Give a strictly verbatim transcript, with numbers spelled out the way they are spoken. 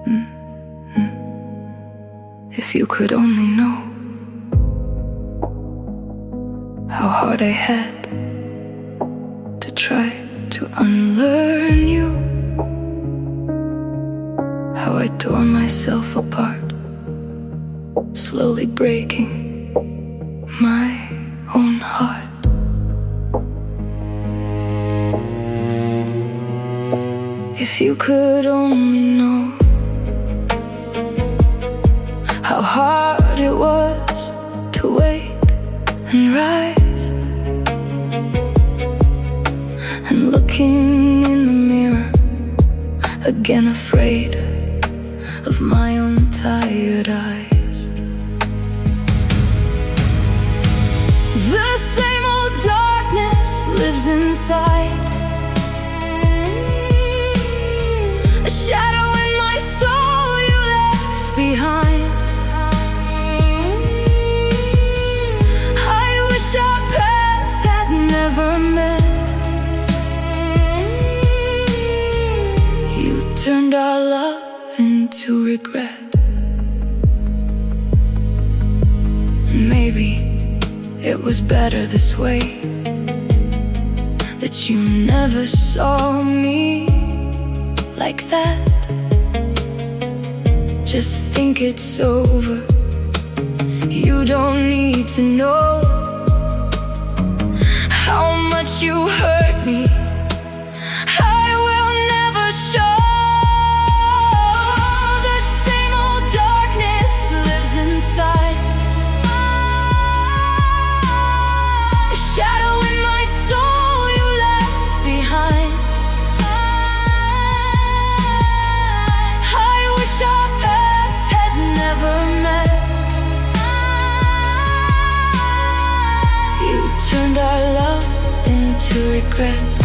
mm, mm. If you could only know how hard I had to try to unlearn you, how I tore myself apart, slowly breaking my own heart. If you could only know how hard it was to wait and rise, and looking in the mirror again, afraid of my own tired eyes. The same old darkness lives inside, a shadow in my soul you left behind. I wish our paths had never met. You turned our love into regret. And maybe it was better this way, that you never saw me like that. Just think it's over. You don't need to know how much you hurt me. I will never show. The same old darkness lives inside, a shadow in my soul you left behind. I wish our paths had never met. You turned our love into regret.